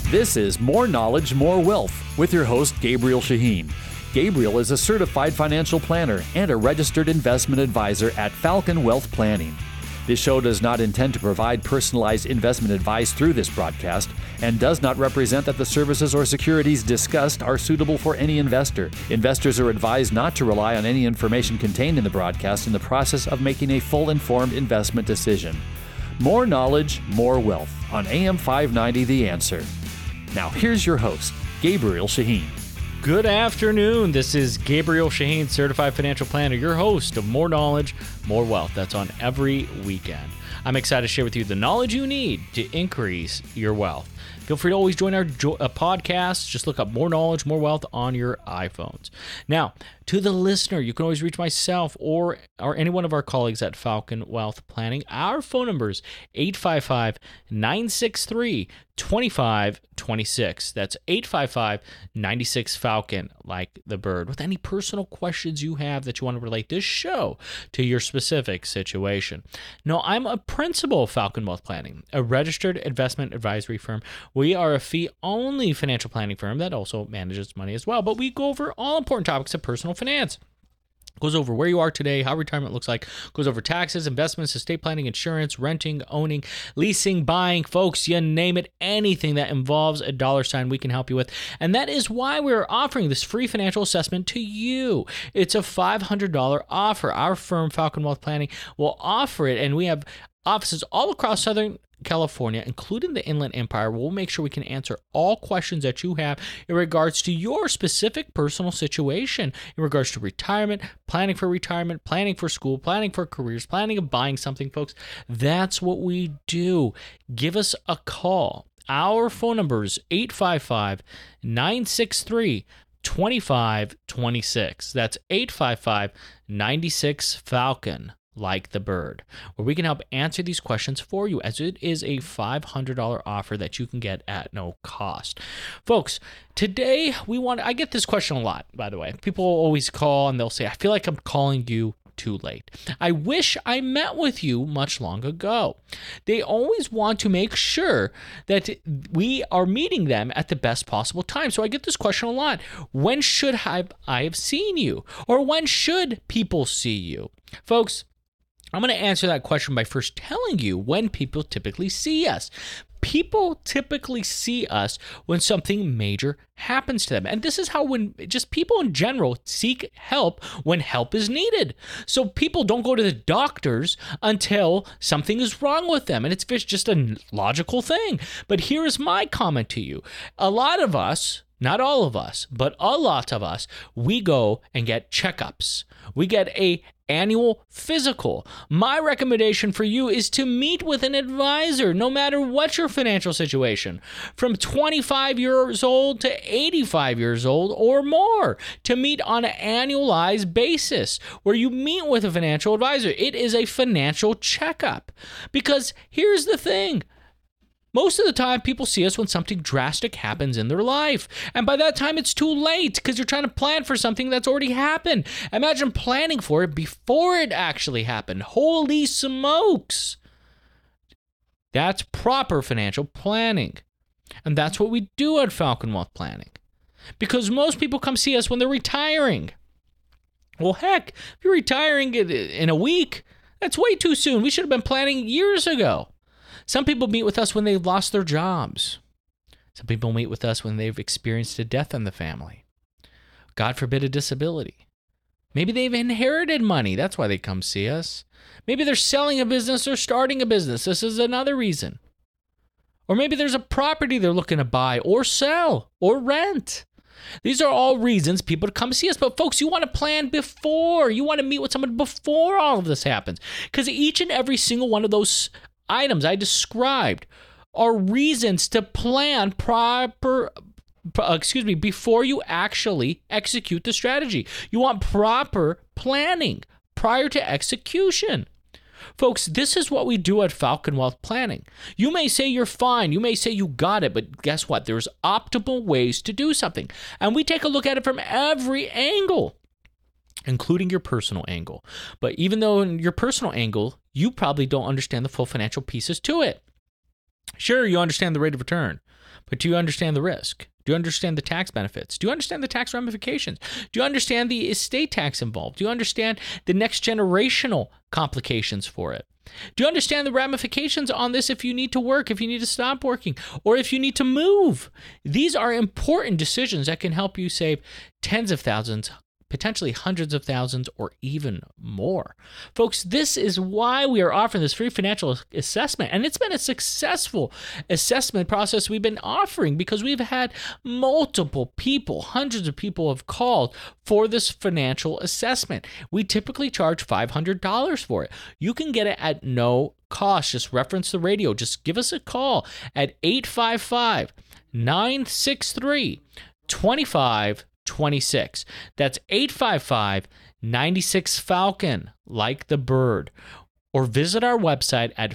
This is More Knowledge, More Wealth with your host, Gabriel Shaheen. Gabriel is a certified financial planner and a registered investment advisor at Falcon Wealth Planning. This show does not intend to provide personalized investment advice through this broadcast and does not represent that the services or securities discussed are suitable for any investor. Investors are advised not to rely on any information contained in the broadcast in the process of making a full informed investment decision. More knowledge, more wealth on AM 590 The Answer. Now here's your host, Gabriel Shaheen. Good afternoon. This is Gabriel Shaheen, Certified Financial Planner, your host of More Knowledge, More Wealth. That's on every weekend. I'm excited to share with you the knowledge you need to increase your wealth. Feel free to always join our podcast. Just look up More Knowledge, More Wealth on your iPhones. Now, to the listener, you can always reach myself or any one of our colleagues at Falcon Wealth Planning. Our phone number is 855-963-2526. That's 855-96-FALCON, like the bird. With any personal questions you have that you want to relate this show to your specific situation. Now, I'm a principal of Falcon Wealth Planning, a registered investment advisory firm. We are a fee-only financial planning firm that also manages money as well, but we go over all important topics of personal finance. Goes over where you are today, how retirement looks like, goes over taxes, investments, estate planning, insurance, renting, owning, leasing, buying, folks, you name it, anything that involves a dollar sign we can help you with. And that is why we're offering this free financial assessment to you. It's a $500 offer. Our firm, Falcon Wealth Planning, will offer it, and we have offices all across Southern California, including the Inland Empire. We'll make sure we can answer all questions that you have in regards to your specific personal situation, in regards to retirement, planning for school, planning for careers, planning of buying something, folks. That's what we do. Give us a call. Our phone number is 855-963-2526. That's 855-96-FALCON. Like the bird, where we can help answer these questions for you, as it is a $500 offer that you can get at no cost. Folks, today I get this question a lot, by the way. People always call and they'll say, I feel like I'm calling you too late. I wish I met with you much long ago. They always want to make sure that we are meeting them at the best possible time. So I get this question a lot. When should I have seen you? Or when should people see you? Folks, I'm going to answer that question by first telling you when people typically see us. People typically see us when something major happens to them. And this is how when just people in general seek help when help is needed. So people don't go to the doctors until something is wrong with them. And it's just a logical thing. But here is my comment to you. A lot of us, not all of us, but a lot of us, we go and get checkups. We get a annual physical. My recommendation for you is to meet with an advisor, no matter what your financial situation, from 25 years old to 85 years old or more, to meet on an annualized basis where you meet with a financial advisor. It is a financial checkup. Because here's the thing. Most of the time, people see us when something drastic happens in their life. And by that time, it's too late because you're trying to plan for something that's already happened. Imagine planning for it before it actually happened. Holy smokes. That's proper financial planning. And that's what we do at Falcon Wealth Planning. Because most people come see us when they're retiring. Well, heck, if you're retiring in a week, that's way too soon. We should have been planning years ago. Some people meet with us when they've lost their jobs. Some people meet with us when they've experienced a death in the family. God forbid, a disability. Maybe they've inherited money. That's why they come see us. Maybe they're selling a business or starting a business. This is another reason. Or maybe there's a property they're looking to buy or sell or rent. These are all reasons people to come see us. But folks, you want to plan before. You want to meet with someone before all of this happens. Because each and every single one of those items I described are reasons to plan before you actually execute the strategy. You want proper planning prior to execution. Folks, this is what we do at Falcon Wealth Planning. You may say you're fine. You may say you got it, but guess what? There's optimal ways to do something. And we take a look at it from every angle, including your personal angle. But even though in your personal angle, you probably don't understand the full financial pieces to it. Sure, you understand the rate of return, but do you understand the risk? Do you understand the tax benefits? Do you understand the tax ramifications? Do you understand the estate tax involved? Do you understand the next generational complications for it? Do you understand the ramifications on this if you need to work, if you need to stop working, or if you need to move? These are important decisions that can help you save tens of thousands, potentially hundreds of thousands, or even more. Folks, this is why we are offering this free financial assessment. And it's been a successful assessment process we've been offering because we've had multiple people, hundreds of people have called for this financial assessment. We typically charge $500 for it. You can get it at no cost. Just reference the radio. Just give us a call at 855-963-2526. That's 855-96-FALCON, like the bird. Or visit our website at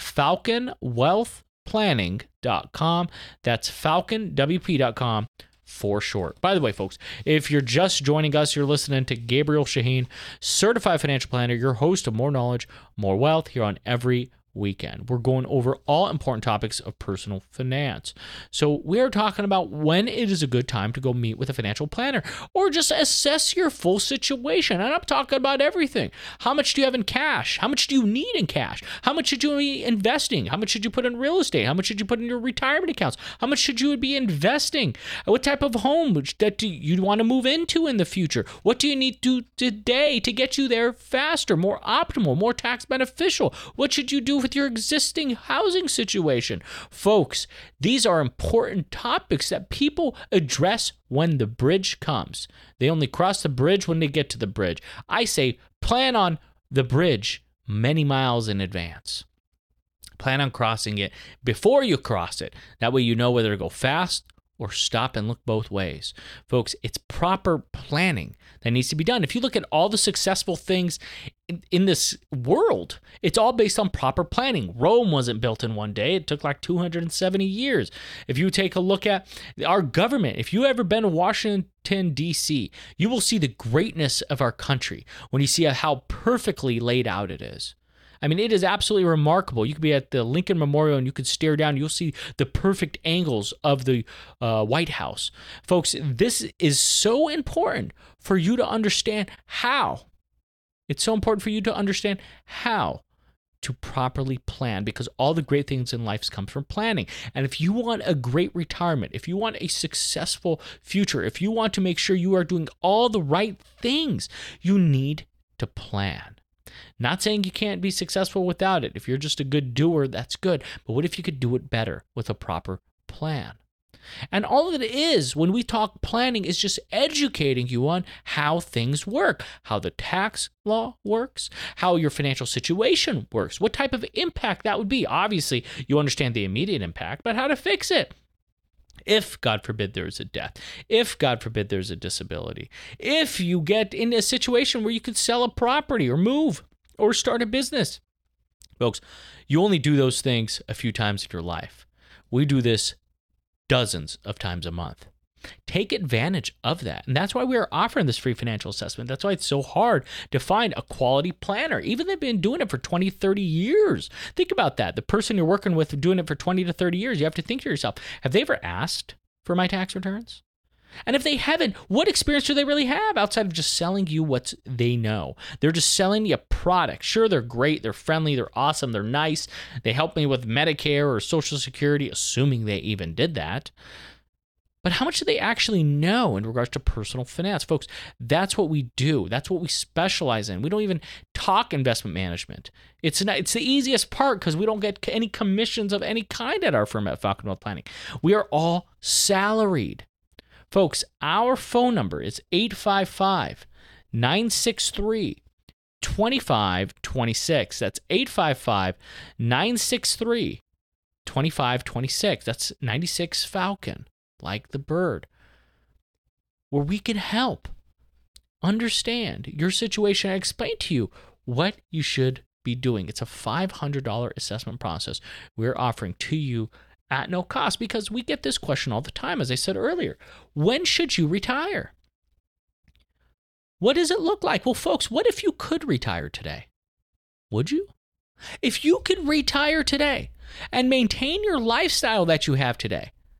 falconwealthplanning.com. That's falconwp.com for short. By the way, folks, if you're just joining us, you're listening to Gabriel Shaheen, certified financial planner, your host of More Knowledge, More Wealth, here on every weekend. We're going over all important topics of personal finance. So we are talking about when it is a good time to go meet with a financial planner or just assess your full situation. And I'm talking about everything. How much do you have in cash? How much do you need in cash? How much should you be investing? How much should you put in real estate? How much should you put in your retirement accounts? How much should you be investing? What type of home that do you want to move into in the future? What do you need to do today to get you there faster, more optimal, more tax beneficial? What should you do with your existing housing situation? Folks, these are important topics that people address when the bridge comes. They only cross the bridge when they get to the bridge. I say plan on the bridge many miles in advance. Plan on crossing it before you cross it. That way you know whether to go fast or stop and look both ways. Folks, it's proper planning that needs to be done. If you look at all the successful things in this world, it's all based on proper planning. Rome wasn't built in one day. It took like 270 years. If you take a look at our government, if you've ever been to Washington, D.C., you will see the greatness of our country when you see how perfectly laid out it is. I mean, it is absolutely remarkable. You could be at the Lincoln Memorial and you could stare down. You'll see the perfect angles of the White House. Folks, this is so important for you to understand how. It's so important for you to understand how to properly plan, because all the great things in life come from planning. And if you want a great retirement, if you want a successful future, if you want to make sure you are doing all the right things, you need to plan. Not saying you can't be successful without it. If you're just a good doer, that's good. But what if you could do it better with a proper plan? And all of it is, when we talk planning, is just educating you on how things work, how the tax law works, how your financial situation works, what type of impact that would be. Obviously, you understand the immediate impact, but how to fix it. If, God forbid, there's a death, if, God forbid, there's a disability, if you get in a situation where you could sell a property or move or start a business. Folks, you only do those things a few times in your life. We do this dozens of times a month. Take advantage of that. And that's why we are offering this free financial assessment. That's why it's so hard to find a quality planner. Even they've been doing it for 20, 30 years. Think about that. The person you're working with doing it for 20 to 30 years, you have to think to yourself, have they ever asked for my tax returns? And if they haven't, what experience do they really have outside of just selling you what they know? They're just selling you a product. Sure, they're great, they're friendly, they're awesome, they're nice. They help me with Medicare or Social Security, assuming they even did that. But how much do they actually know in regards to personal finance? Folks, that's what we do. That's what we specialize in. We don't even talk investment management. It's the easiest part because we don't get any commissions of any kind at our firm at Falcon Wealth Planning. We are all salaried. Folks, our phone number is 855-963-2526. That's 855-963-2526. That's 96-FALCON, like the bird, where we can help understand your situation and explain to you what you should be doing. It's a $500 assessment process we're offering to you at no cost, because we get this question all the time. As I said earlier, when should you retire? What does it look like? Well, folks, what if you could retire today? Would you? If you could retire today and maintain your lifestyle that you have today,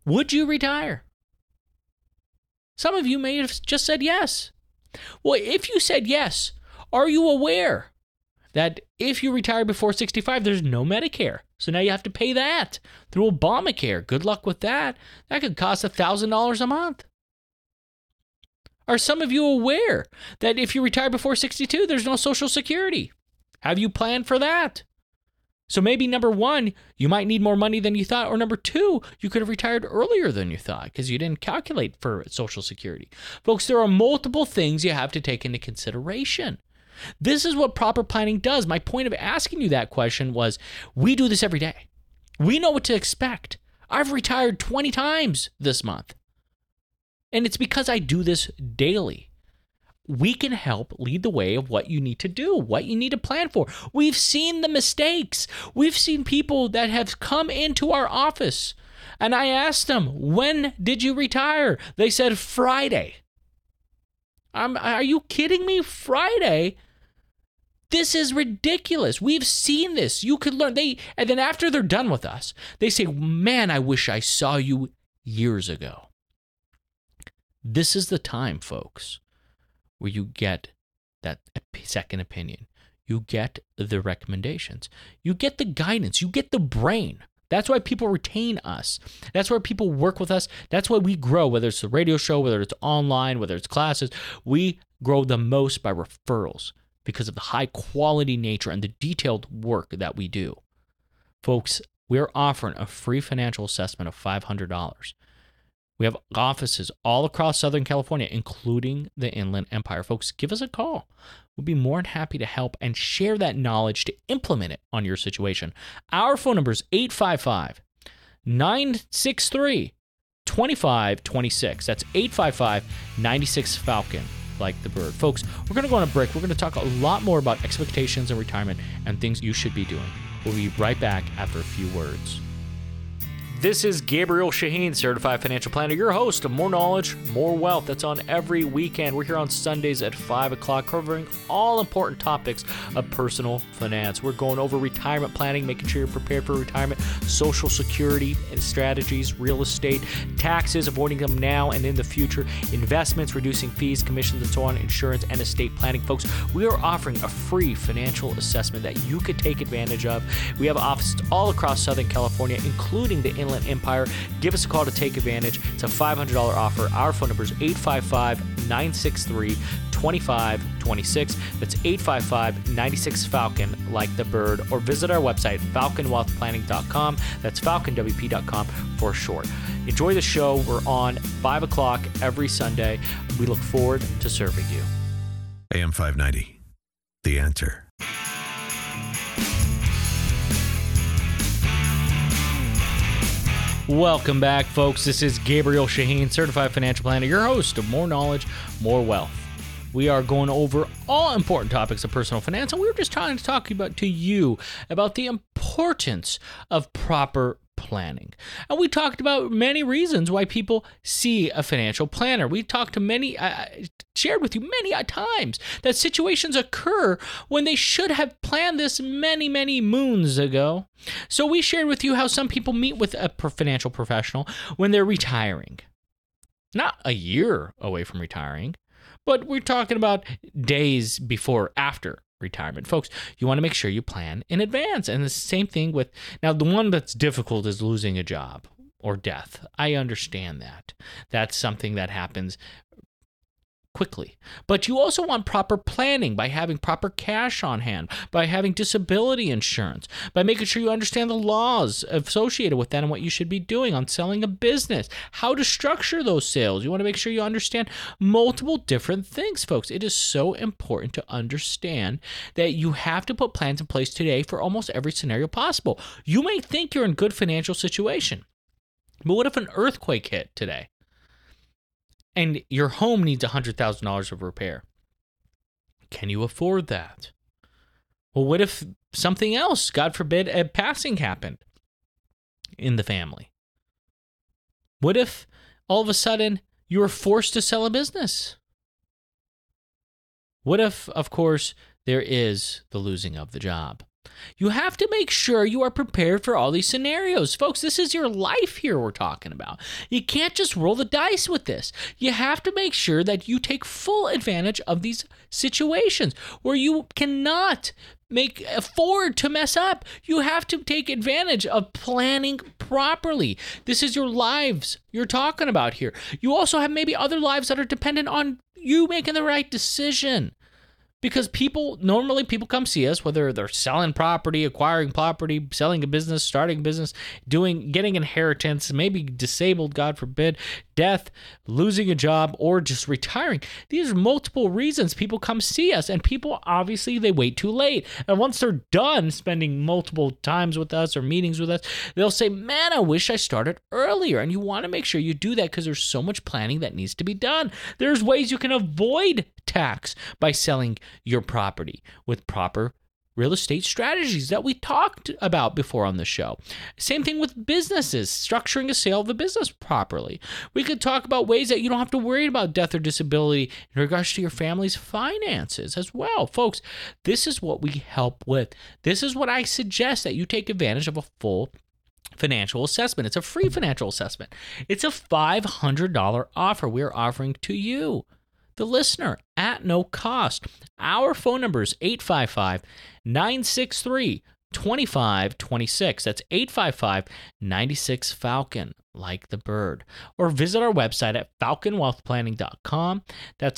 Would you retire? Some of you may have just said yes. Well, if you said yes, are you aware that if you retire before 65, there's no Medicare? So now you have to pay that through Obamacare. Good luck with that. That could cost $1,000 a month. Are some of you aware that if you retire before 62, there's no Social Security? Have you planned for that? So maybe number one, you might need more money than you thought, or number two, you could have retired earlier than you thought because you didn't calculate for Social Security. Folks, there are multiple things you have to take into consideration. This is what proper planning does. My point of asking you that question was, we do this every day. We know what to expect. I've retired 20 times this month. And it's because I do this daily. We can help lead the way of what you need to do, what you need to plan for. We've seen the mistakes. We've seen people that have come into our office, and I asked them, when did you retire? They said Friday. Are you kidding me? Friday? This is ridiculous. We've seen this. You could learn. And then after they're done with us, they say, man, I wish I saw you years ago. This is the time, folks, where you get that second opinion. You get the recommendations. You get the guidance. You get the brain. That's why people retain us. That's why people work with us. That's why we grow, whether it's a radio show, whether it's online, whether it's classes. We grow the most by referrals because of the high quality nature and the detailed work that we do. Folks, we're offering a free financial assessment of $500. We have offices all across Southern California, including the Inland Empire. Folks, give us a call. We'll be more than happy to help and share that knowledge to implement it on your situation. Our phone number is 855-963-2526. That's 855-96-FALCON, like the bird. Folks, we're going to go on a break. We're going to talk a lot more about expectations in retirement and things you should be doing. We'll be right back after a few words. This is Gabriel Shaheen, Certified Financial Planner, your host of More Knowledge, More Wealth. That's on every weekend. We're here on Sundays at 5 o'clock covering all important topics of personal finance. We're going over retirement planning, making sure you're prepared for retirement, Social Security and strategies, real estate, taxes, avoiding them now and in the future, investments, reducing fees, commissions, and so on, insurance, and estate planning. Folks, we are offering a free financial assessment that you could take advantage of. We have offices all across Southern California, including the Inland Empire. Give us a call to take advantage. It's a $500 offer. Our phone number is 855-963-2526. That's 855-96-FALCON, like the bird, or visit our website, falconwealthplanning.com. That's falconwp.com for short. Enjoy the show. We're on 5 o'clock every Sunday. We look forward to serving you. AM 590, The Answer. Welcome back, folks. This is Gabriel Shaheen, Certified Financial Planner, your host of More Knowledge, More Wealth. We are going over all important topics of personal finance, and we were just trying to talk to you about the importance of proper planning. And we talked about many reasons why people see a financial planner. We talked to many, shared with you many times that situations occur when they should have planned this many, many moons ago. So we shared with you how some people meet with a financial professional when they're retiring. Not a year away from retiring, but we're talking about days before, after retirement. Folks, you want to make sure you plan in advance. And the same thing with, now the one that's difficult is losing a job or death. I understand that. That's something that happens quickly. But you also want proper planning by having proper cash on hand, by having disability insurance, by making sure you understand the laws associated with that and what you should be doing on selling a business, how to structure those sales. You want to make sure you understand multiple different things, folks. It is so important to understand that you have to put plans in place today for almost every scenario possible. You may think you're in a good financial situation, but what if an earthquake hit today? And your home needs $100,000 of repair? Can you afford that? Well, what if something else, God forbid, a passing happened in the family? What if all of a sudden you were forced to sell a business? What if, of course, there is the losing of the job? You have to make sure you are prepared for all these scenarios. Folks, this is your life here we're talking about. You can't just roll the dice with this. You have to make sure that you take full advantage of these situations where you cannot afford to mess up. You have to take advantage of planning properly. This is your lives you're talking about here. You also have maybe other lives that are dependent on you making the right decision. Because people come see us, whether they're selling property, acquiring property, selling a business, starting a business, getting inheritance, maybe disabled, God forbid, death, losing a job, or just retiring. These are multiple reasons people come see us, and people, obviously, they wait too late. And once they're done spending multiple times with us or meetings with us, they'll say, man, I wish I started earlier. And you want to make sure you do that because there's so much planning that needs to be done. There's ways you can avoid tax by selling your property with proper real estate strategies that we talked about before on the show. Same thing with businesses, structuring a sale of a business properly. We could talk about ways that you don't have to worry about death or disability in regards to your family's finances as well. Folks, this is what we help with. This is what I suggest that you take advantage of a full financial assessment. It's a free financial assessment. It's a $500 offer we're offering to you, the listener, at no cost. Our phone number is 855-963-2526. That's 855-96-FALCON, like the bird. Or visit our website at falconwealthplanning.com. That's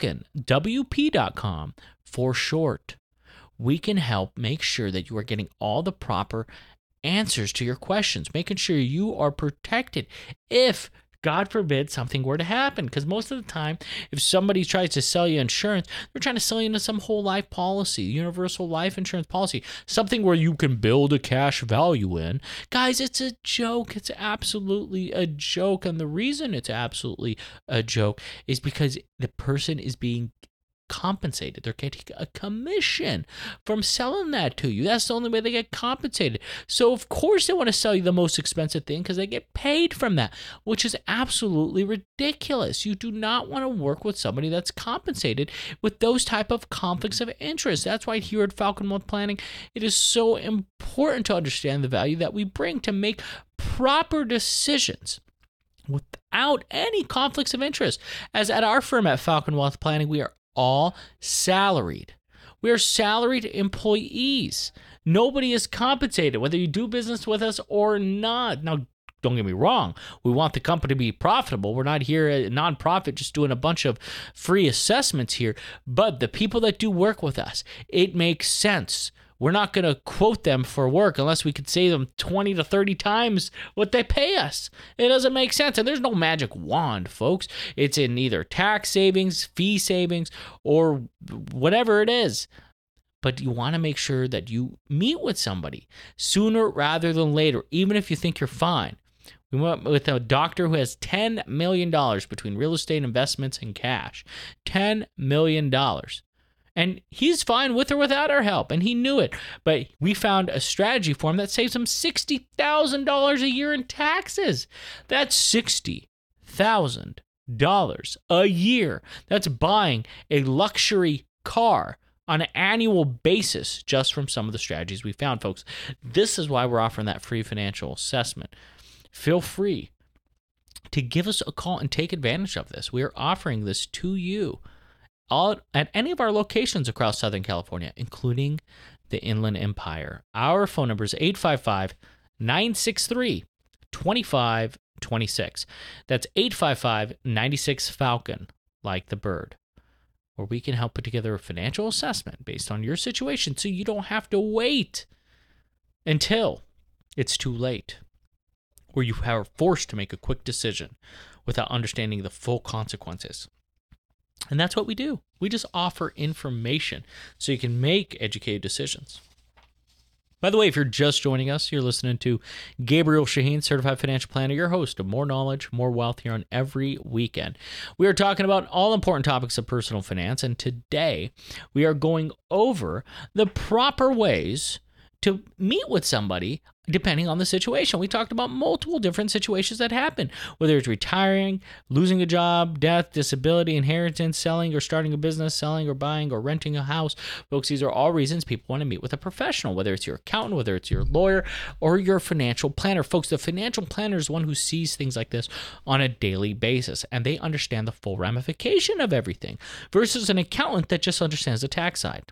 falconwp.com for short. We can help make sure that you are getting all the proper answers to your questions, making sure you are protected if, God forbid, something were to happen. Because most of the time, if somebody tries to sell you insurance, they're trying to sell you into some whole life policy, universal life insurance policy, something where you can build a cash value in. Guys, it's a joke. It's absolutely a joke. And the reason it's absolutely a joke is because the person is being compensated. They're getting a commission from selling that to you. That's the only way they get compensated. So of course they want to sell you the most expensive thing because they get paid from that, which is absolutely ridiculous. You do not want to work with somebody that's compensated with those type of conflicts of interest. That's why here at Falcon Wealth Planning, it is so important to understand the value that we bring to make proper decisions without any conflicts of interest. As at our firm at Falcon Wealth Planning, we are all salaried. We are salaried employees. Nobody is compensated, whether you do business with us or not. Now, don't get me wrong. We want the company to be profitable. We're not here a nonprofit just doing a bunch of free assessments here. But the people that do work with us, it makes sense. We're not going to quote them for work unless we could save them 20 to 30 times what they pay us. It doesn't make sense. And there's no magic wand, folks. It's in either tax savings, fee savings, or whatever it is. But you want to make sure that you meet with somebody sooner rather than later, even if you think you're fine. We went with a doctor who has $10 million between real estate investments and cash. $10 million. And he's fine with or without our help, and he knew it. But we found a strategy for him that saves him $60,000 a year in taxes. That's $60,000 a year. That's buying a luxury car on an annual basis just from some of the strategies we found, folks. This is why we're offering that free financial assessment. Feel free to give us a call and take advantage of this. We are offering this to you all at any of our locations across Southern California, including the Inland Empire. Our phone number is 855-963-2526. That's 855-96-FALCON, like the bird, where we can help put together a financial assessment based on your situation so you don't have to wait until it's too late, where you are forced to make a quick decision without understanding the full consequences. And that's what we do. We just offer information so you can make educated decisions. By the way, if you're just joining us, you're listening to Gabriel Shaheen, Certified Financial Planner, your host of More Knowledge, More Wealth here on every weekend. We are talking about all important topics of personal finance, and today we are going over the proper ways to meet with somebody depending on the situation. We talked about multiple different situations that happen, whether it's retiring, losing a job, death, disability, inheritance, selling or starting a business, selling or buying or renting a house. Folks, these are all reasons people want to meet with a professional, whether it's your accountant, whether it's your lawyer, or your financial planner. Folks, the financial planner is one who sees things like this on a daily basis, and they understand the full ramification of everything versus an accountant that just understands the tax side,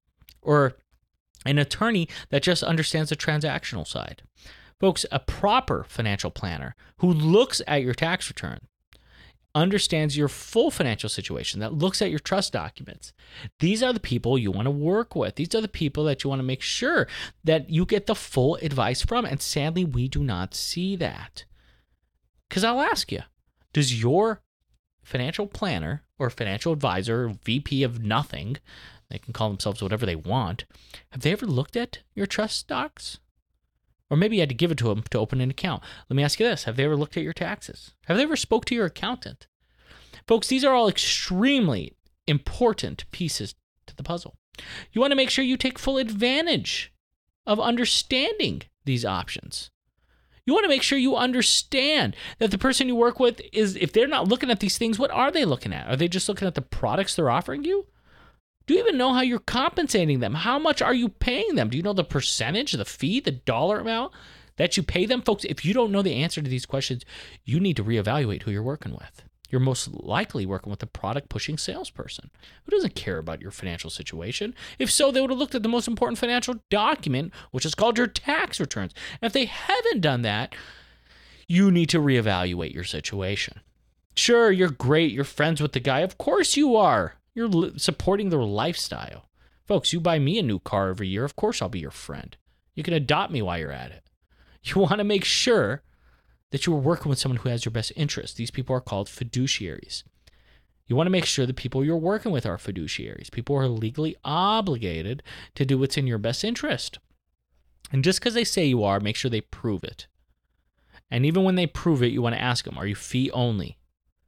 or an attorney that just understands the transactional side. Folks, a proper financial planner who looks at your tax return, understands your full financial situation, that looks at your trust documents. These are the people you want to work with. These are the people that you want to make sure that you get the full advice from. And sadly, we do not see that. Because I'll ask you, does your financial planner or financial advisor, VP of nothing, they can call themselves whatever they want, have they ever looked at your trust docs? Or maybe you had to give it to them to open an account. Let me ask you this. Have they ever looked at your taxes? Have they ever spoke to your accountant? Folks, these are all extremely important pieces to the puzzle. You want to make sure you take full advantage of understanding these options. You want to make sure you understand that the person you work with is, if they're not looking at these things, what are they looking at? Are they just looking at the products they're offering you? Do you even know how you're compensating them? How much are you paying them? Do you know the percentage, the fee, the dollar amount that you pay them? Folks, if you don't know the answer to these questions, you need to reevaluate who you're working with. You're most likely working with a product-pushing salesperson who doesn't care about your financial situation. If so, they would have looked at the most important financial document, which is called your tax returns. And if they haven't done that, you need to reevaluate your situation. Sure, you're great. You're friends with the guy. Of course you are. You're supporting their lifestyle. Folks, you buy me a new car every year. Of course I'll be your friend. You can adopt me while you're at it. You want to make sure that you are working with someone who has your best interest. These people are called fiduciaries. You want to make sure the people you're working with are fiduciaries. People who are legally obligated to do what's in your best interest. And just because they say you are, make sure they prove it. And even when they prove it, you want to ask them, are you fee only?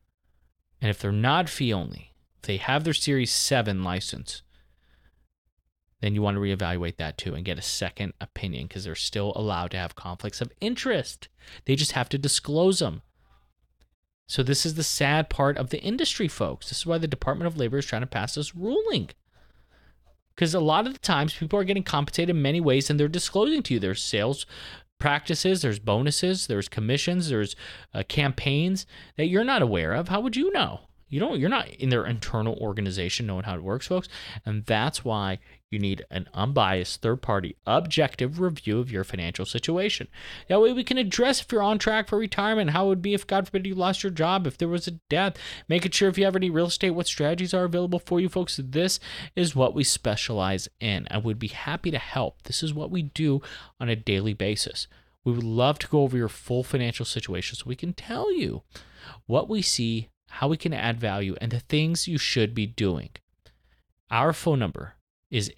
And if they're not fee only, if they have their Series 7 license, then you want to reevaluate that too and get a second opinion, because they're still allowed to have conflicts of interest. They just have to disclose them. So this is the sad part of the industry, folks. This is why the Department of Labor is trying to pass this ruling. Because a lot of the times people are getting compensated in many ways and they're disclosing to you. There's sales practices, there's bonuses, there's commissions, there's campaigns that you're not aware of. How would you know? You're not in their internal organization knowing how it works, folks. And that's why you need an unbiased, third-party, objective review of your financial situation. That way we can address if you're on track for retirement, how it would be if, God forbid, you lost your job, if there was a death, making sure if you have any real estate, what strategies are available for you, folks. This is what we specialize in. I would be happy to help. This is what we do on a daily basis. We would love to go over your full financial situation so we can tell you what we see, how we can add value, and the things you should be doing. Our phone number is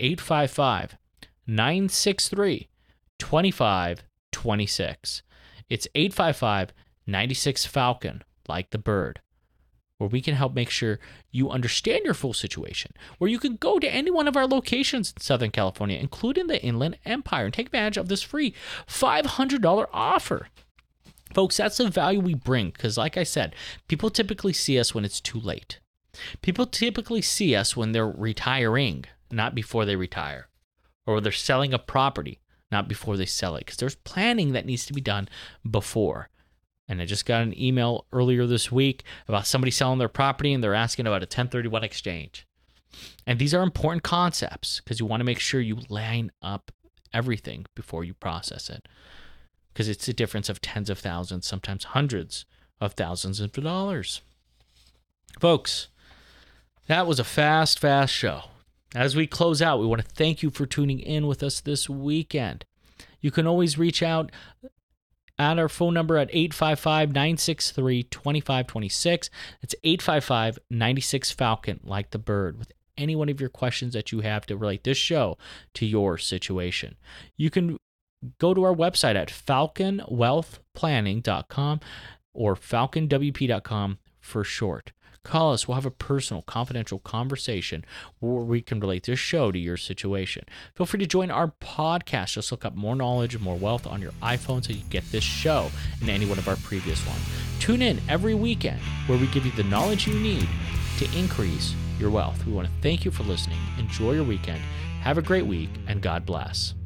855-963-2526. It's 855-96-FALCON, like the bird, where we can help make sure you understand your full situation, where you can go to any one of our locations in Southern California, including the Inland Empire, and take advantage of this free $500 offer. Folks, that's the value we bring, because like I said, people typically see us when it's too late. People typically see us when they're retiring, not before they retire, or they're selling a property, not before they sell it, because there's planning that needs to be done before. And I just got an email earlier this week about somebody selling their property, and they're asking about a 1031 exchange. And these are important concepts, because you want to make sure you line up everything before you process it. Because it's a difference of tens of thousands, sometimes hundreds of thousands of dollars. Folks, that was a fast show. As we close out, we want to thank you for tuning in with us this weekend. You can always reach out at our phone number at 855-963-2526. It's 855-96-FALCON, like the bird, with any one of your questions that you have to relate this show to your situation. You can go to our website at falconwealthplanning.com or falconwp.com for short. Call us. We'll have a personal, confidential conversation where we can relate this show to your situation. Feel free to join our podcast. Just look up More Knowledge, More Wealth on your iPhone so you get this show and any one of our previous ones. Tune in every weekend where we give you the knowledge you need to increase your wealth. We want to thank you for listening. Enjoy your weekend. Have a great week, and God bless.